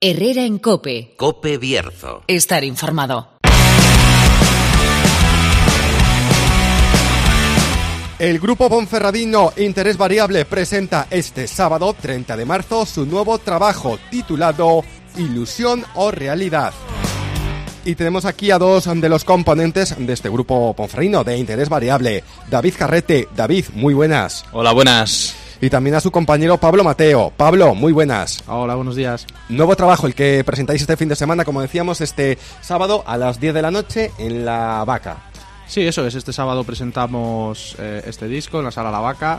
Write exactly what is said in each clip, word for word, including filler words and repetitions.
Herrera en COPE. COPE Bierzo. Estar informado. El grupo ponferradino Interés Variable presenta este sábado, treinta de marzo, su nuevo trabajo titulado Ilusión o Realidad. Y tenemos aquí a dos de los componentes de este grupo ponferradino de Interés Variable. David Carrete. David, muy buenas. Hola, buenas. Y también a su compañero Pablo Mateo. Pablo, muy buenas. Hola, buenos días. Nuevo trabajo, el que presentáis este fin de semana, como decíamos, este sábado a las diez de la noche en La Vaca. Sí, eso es. Este sábado presentamos eh, este disco en la Sala La Vaca.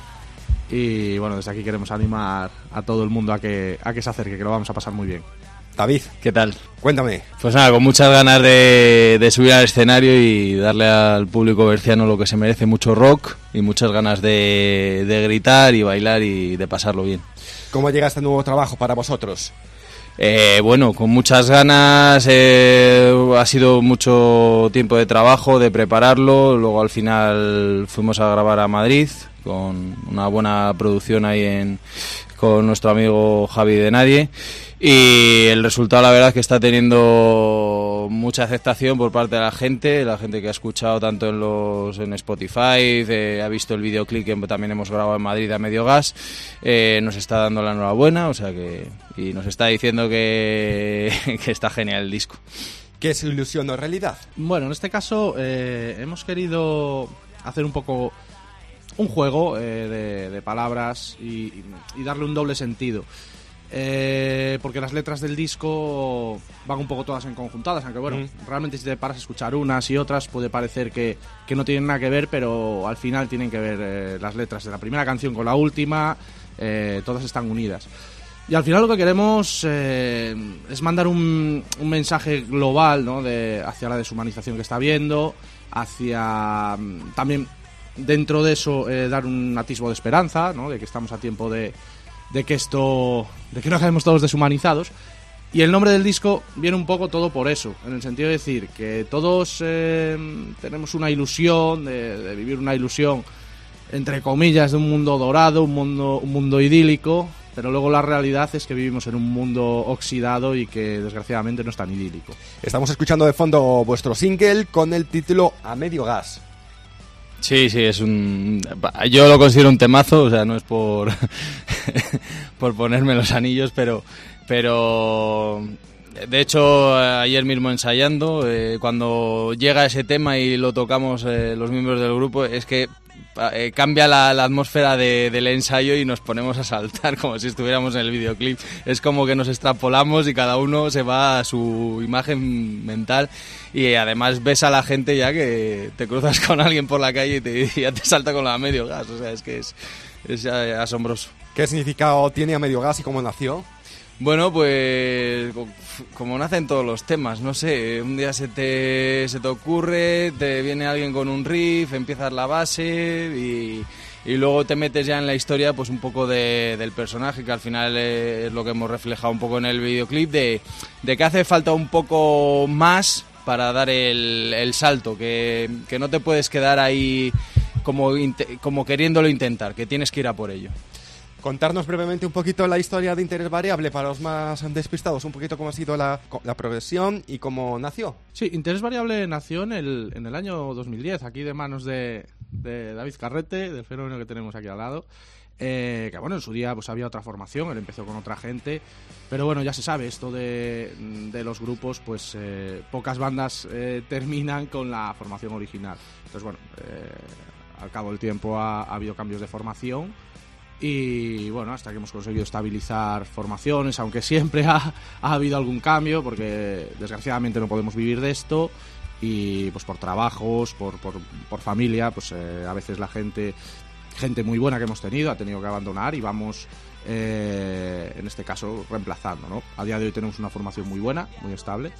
Y bueno, desde aquí queremos animar a todo el mundo a que, a que se acerque, que lo vamos a pasar muy bien. David, ¿qué tal? Cuéntame. Pues nada, con muchas ganas de, de subir al escenario y darle al público berciano lo que se merece, mucho rock y muchas ganas de, de gritar y bailar y de pasarlo bien. ¿Cómo llega este nuevo trabajo para vosotros? Eh, bueno, con muchas ganas, eh, ha sido mucho tiempo de trabajo, de prepararlo, luego al final fuimos a grabar a Madrid con una buena producción ahí en, con nuestro amigo Javi de Nadie. Y el resultado, la verdad, es que está teniendo mucha aceptación por parte de la gente, la gente que ha escuchado tanto en los en Spotify, eh, ha visto el videoclip que también hemos grabado en Madrid a medio gas, eh, nos está dando la enhorabuena, o sea que y nos está diciendo que, que está genial el disco. ¿Qué es ilusión o realidad? Bueno, en este caso eh, hemos querido hacer un poco un juego eh, de, de palabras y, y darle un doble sentido. Eh, porque las letras del disco van un poco todas enconjuntadas, aunque bueno, mm. realmente si te paras a escuchar unas y otras puede parecer que, que no tienen nada que ver, pero al final tienen que ver eh, las letras de la primera canción con la última, eh, todas están unidas. Y al final lo que queremos eh, es mandar un, un mensaje global, ¿no? de, hacia la deshumanización que está habiendo, hacia también dentro de eso eh, dar un atisbo de esperanza, ¿no? de que estamos a tiempo de de que esto, de que no acabemos todos deshumanizados. Y el nombre del disco viene un poco todo por eso, en el sentido de decir que todos eh, tenemos una ilusión, de, de vivir una ilusión, entre comillas, de un mundo dorado, un mundo, un mundo idílico, pero luego la realidad es que vivimos en un mundo oxidado y que desgraciadamente no es tan idílico. Estamos escuchando de fondo vuestro single con el título A Medio Gas. Sí, sí, es un... Yo lo considero un temazo, o sea, no es por por ponerme los anillos, pero pero de hecho ayer mismo ensayando, eh, cuando llega ese tema y lo tocamos eh, los miembros del grupo, es que eh, cambia la, la atmósfera de, del ensayo y nos ponemos a saltar como si estuviéramos en el videoclip. Es como que nos extrapolamos y cada uno se va a su imagen mental. Y además ves a la gente ya que te cruzas con alguien por la calle y te, ya te salta con la medio gas. O sea, es que es, es asombroso. ¿Qué significado tiene A Medio Gas y cómo nació? Bueno, pues como nacen todos los temas, no sé, un día se te, se te ocurre, te viene alguien con un riff, empiezas la base y, y luego te metes ya en la historia pues un poco de, del personaje, que al final es lo que hemos reflejado un poco en el videoclip, de, de que hace falta un poco más para dar el, el salto, que, que no te puedes quedar ahí como, como queriéndolo intentar, que tienes que ir a por ello. Contarnos brevemente un poquito la historia de Interés Variable para los más despistados, un poquito cómo ha sido la, la progresión y cómo nació. Sí, Interés Variable nació en el, en el año dos mil diez, aquí de manos de, de David Carrete, del fenómeno que tenemos aquí al lado. Eh, que bueno, en su día pues había otra formación, él empezó con otra gente, pero bueno, ya se sabe, esto de, de los grupos, pues eh, pocas bandas eh, terminan con la formación original. Entonces bueno, eh, al cabo del tiempo ha, ha habido cambios de formación y bueno, hasta que hemos conseguido estabilizar formaciones, aunque siempre ha, ha habido algún cambio, porque desgraciadamente no podemos vivir de esto y pues por trabajos, por, por, por familia, pues eh, a veces la gente... gente muy buena que hemos tenido ha tenido que abandonar y vamos eh, en este caso reemplazando, ¿no? A día de hoy tenemos una formación muy buena, muy estable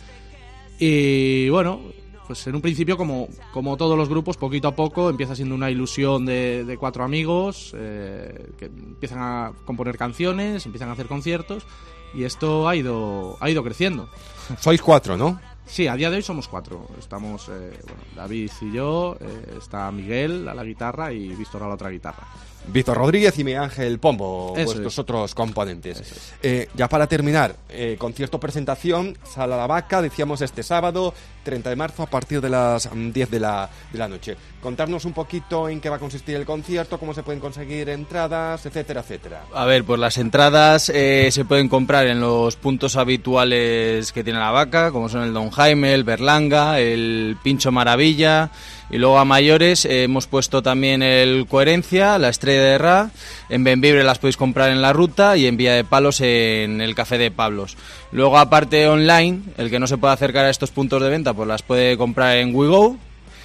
y bueno, pues en un principio como, como todos los grupos, poquito a poco empieza siendo una ilusión de, de cuatro amigos eh, que empiezan a componer canciones, empiezan a hacer conciertos y esto ha ido, ha ido creciendo. Sois cuatro, ¿no? Sí, a día de hoy somos cuatro. Estamos eh, bueno, David y yo, eh, está Miguel a la guitarra y Víctor a la otra guitarra. Víctor Rodríguez y Miguel Ángel Pombo, Eso vuestros es. otros componentes. es. Eh, ya para terminar, eh, concierto presentación, Sala La Vaca, decíamos este sábado, treinta de marzo, a partir de las mm, diez de la, de la noche. Contarnos un poquito en qué va a consistir el concierto, cómo se pueden conseguir entradas, etcétera, etcétera. A ver, pues las entradas eh, se pueden comprar en los puntos habituales que tiene La Vaca, como son el Don Jaime, el Berlanga, el Pincho Maravilla, y luego a mayores eh, hemos puesto también el Coherencia, la Estrella de Ra, en Bembibre las podéis comprar en La Ruta y en Villa de Palos en el Café de Pablos. Luego aparte online, el que no se puede acercar a estos puntos de venta pues las puede comprar en WeGo,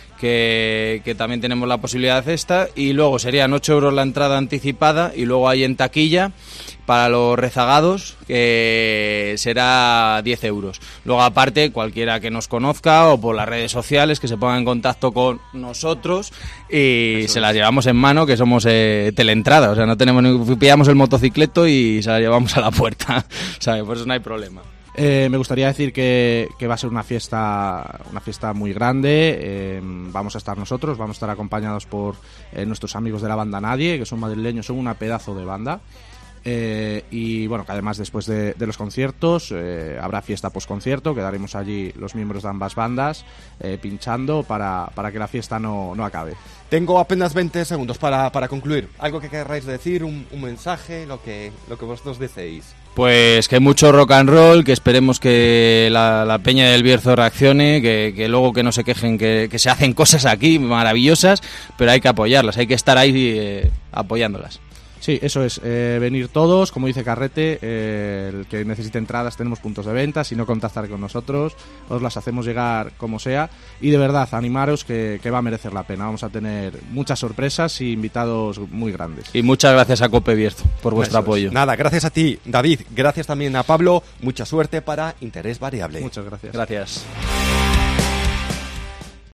que, que también tenemos la posibilidad esta, y luego serían ocho euros la entrada anticipada y luego hay en taquilla para los rezagados que será diez euros. Luego aparte cualquiera que nos conozca o por las redes sociales que se ponga en contacto con nosotros y Eso se es. las llevamos en mano, que somos eh, teleentrada, o sea, no tenemos ni, pillamos el motocicleto y se la llevamos a la puerta, ¿sabes? Por eso no hay problema. Eh, me gustaría decir que, que va a ser una fiesta una fiesta muy grande. Eh, vamos a estar nosotros, vamos a estar acompañados por eh, nuestros amigos de la banda Nadie, que son madrileños, son una pedazo de banda. Eh, y bueno, que además después de, de los conciertos eh, habrá fiesta post-concierto, quedaremos allí los miembros de ambas bandas eh, pinchando para, para que la fiesta no, no acabe. Tengo apenas veinte segundos para, para concluir. ¿Algo que querráis decir? ¿Un, un mensaje? Lo que, lo que vosotros deseéis. Pues que mucho rock and roll, que esperemos que la, la Peña del Bierzo reaccione, que, que luego que no se quejen, que, que se hacen cosas aquí maravillosas, pero hay que apoyarlas, hay que estar ahí eh, apoyándolas. Sí, eso es, eh, venir todos, como dice Carrete, eh, el que necesite entradas tenemos puntos de venta, si no contactar con nosotros, os las hacemos llegar como sea, y de verdad, animaros que, que va a merecer la pena, vamos a tener muchas sorpresas y invitados muy grandes. Y muchas gracias a Cope Bierzo por vuestro Eso apoyo. Es. Nada, gracias a ti, David, gracias también a Pablo, mucha suerte para Interés Variable. Muchas gracias. Gracias.